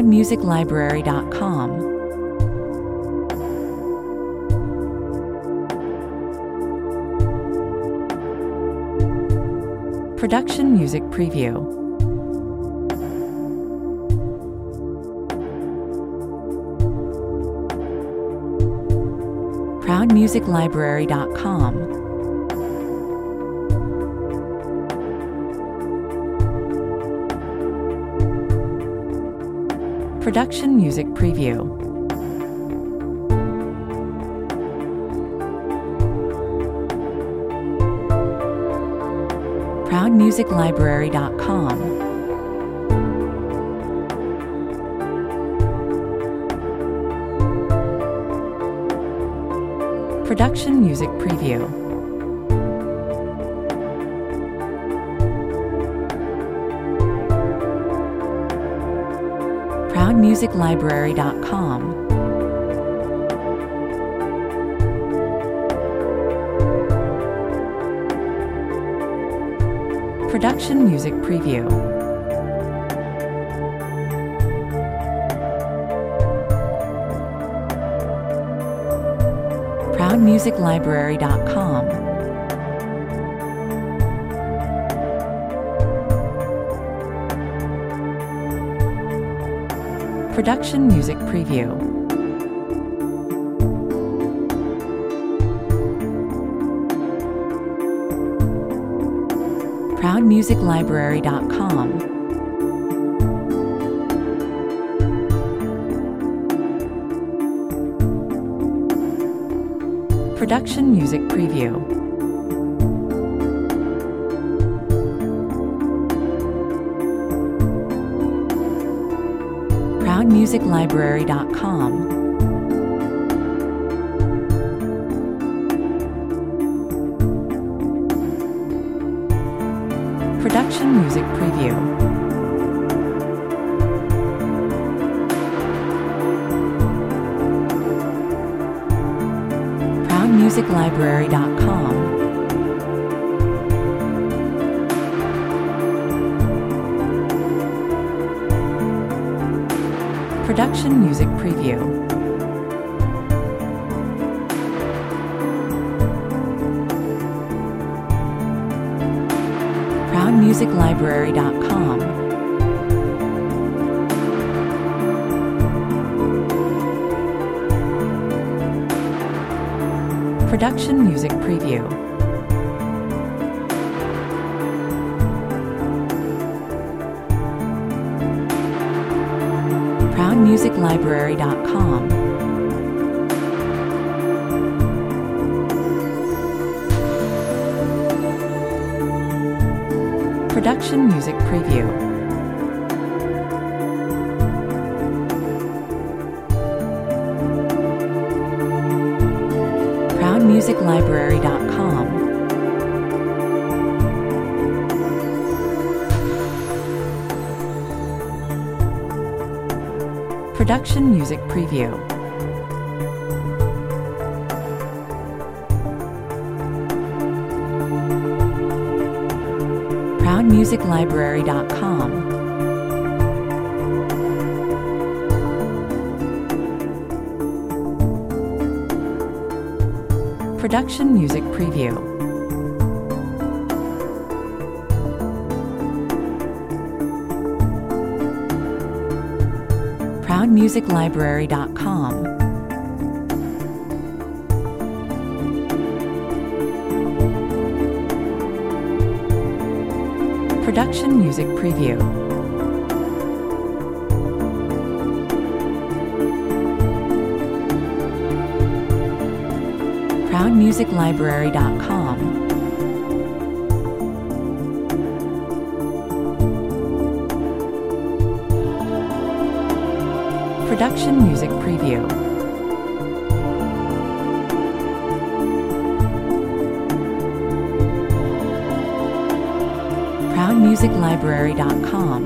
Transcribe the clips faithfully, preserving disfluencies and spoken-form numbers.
proud music library dot com. Production Music Preview. proud music library dot com. Production Music Preview. proud music library dot com. Production Music Preview. proud music library dot com. Production Music Preview. proud music library dot com. Production Music Preview. proud music library dot com. Production Music Preview. proud music library dot com. Production Music Preview. proud music library dot com. Production Music Preview. proud music library dot com. Production Music Preview. proud music library dot com. Production Music Preview. proud music library dot com. Production Music Preview. proud music library dot com. Production Music Preview. proud music library dot com. Production Music Preview. proud music library dot com. Production Music Preview. proud music library dot com.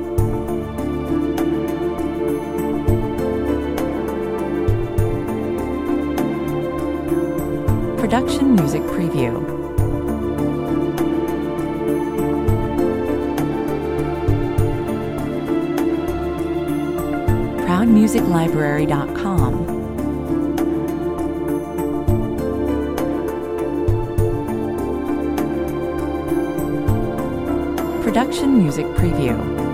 Production Music Preview. music library dot com. Production Music Preview.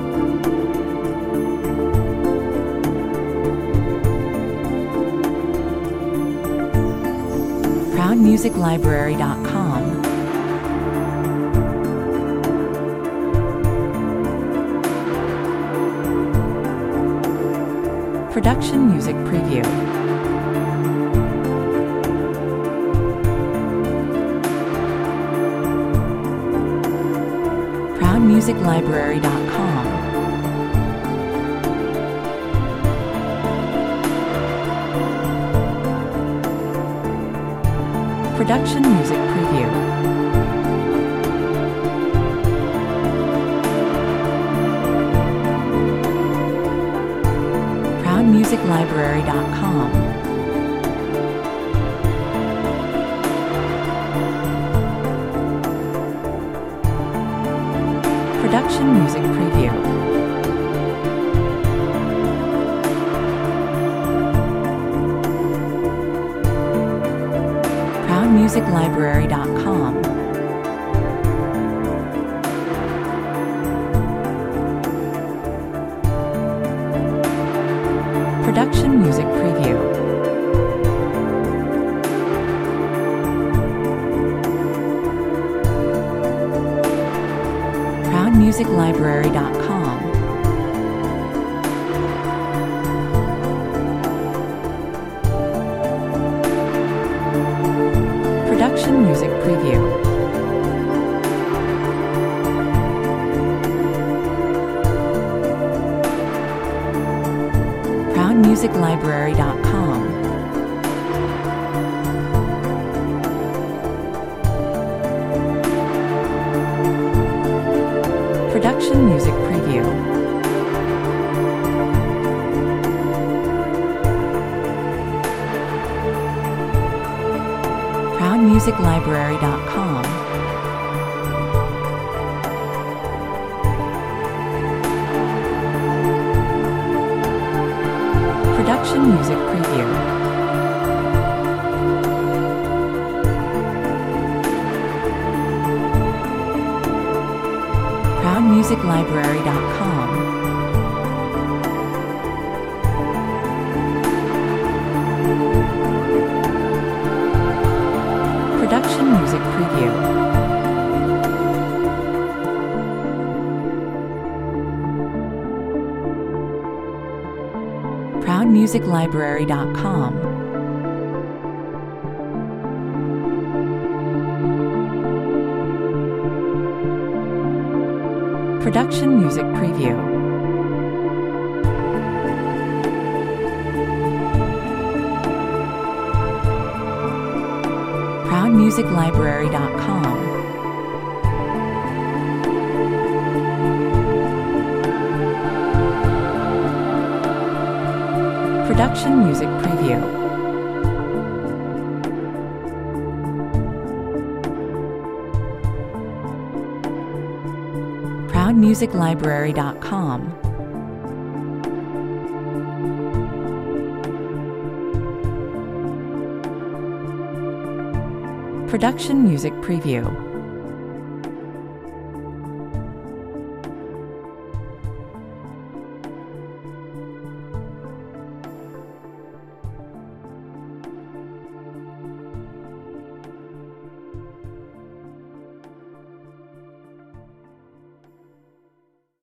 proud music library dot com. Production Music Preview. proud music library dot com. Production Music Preview. proud music library dot com. Production Music Preview. proud music library dot com. Production Music Preview. proud music library dot com. Production Music Preview. proud music library dot com. Production Music Preview. proud music library dot com. Production Music Preview. proud music library dot com. Production Music Preview. proud music library dot com. Production Music Preview. proud music library dot com. Production Music Preview. proud music library dot com. Production Music Preview.